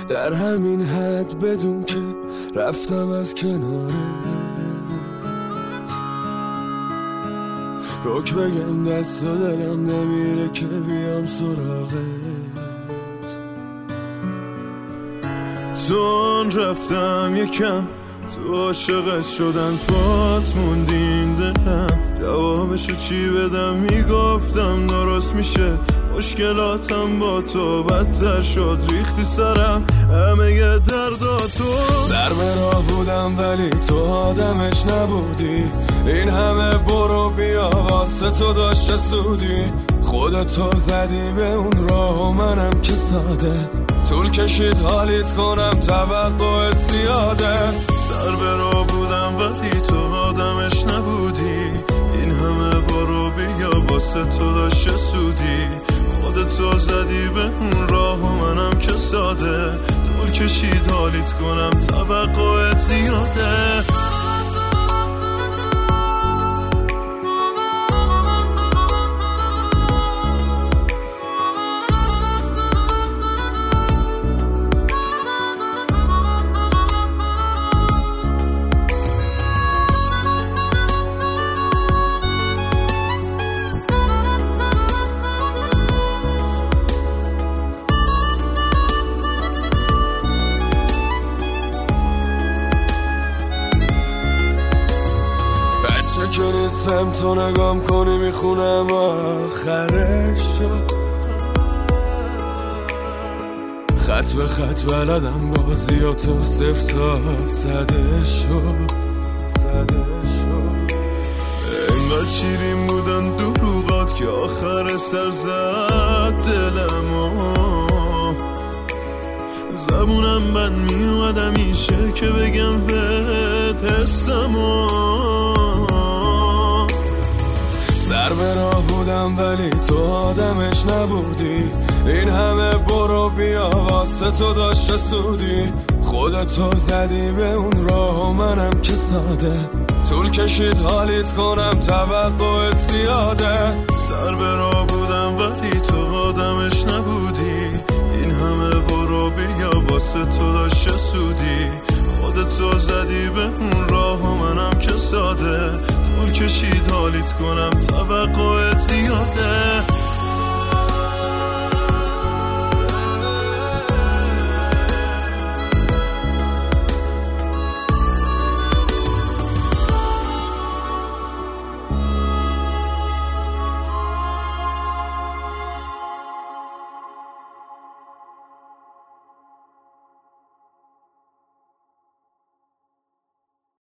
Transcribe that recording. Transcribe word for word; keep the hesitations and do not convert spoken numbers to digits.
در همین حد بدون که رفتم از کنارت. روک بگم دست و دلم نمیره که بیام سراغت. چون رفتم یکم تو عاشقت شدن پات موندین دلم، جوابشو چی بدم؟ میگفتم درست میشه، مشکلاتم با تو بدتر شد، ریختی سرم همه ی درداتو. سر به راه بودم ولی تو آدمش نبودی، این همه برو بیا واسه تو داشت سودی. خودتو زدی به اون راه و منم که ساده، طول کشید حالیت کنم توقعت زیاده. سر به راه بودم ولی تو آدمش نبودی، این همه برو بیا واسه تو داشت سودی. خودتو زدی به اون راه و منم که ساده، طول کشید حالیت کنم توقعت زیاده. که نیستم تو نگام کنی میخونم آخرش شد، خط به خط بلدم بازی و تو صفر تا صده شد. انقدر شیرین بودن دروغات که آخر سر زد دلمو، زبونم بند میومد همیشه که بگم بهت حسمو. سر به راه بودم ولی تو آدمش نبودی، این همه برو بیا واسه تو داشت سودی. خودتو زدی به اون راه و منم که ساده، طول کشید حالیت کنم توقعت زیاده. سر به راه بودم ولی تو آدمش نبودی، این همه برو بیا واسه تو داشت سودی. خودتو زدی به اون راه و منم که ساده، طول کشید حالیت کنم توقعت زیاده.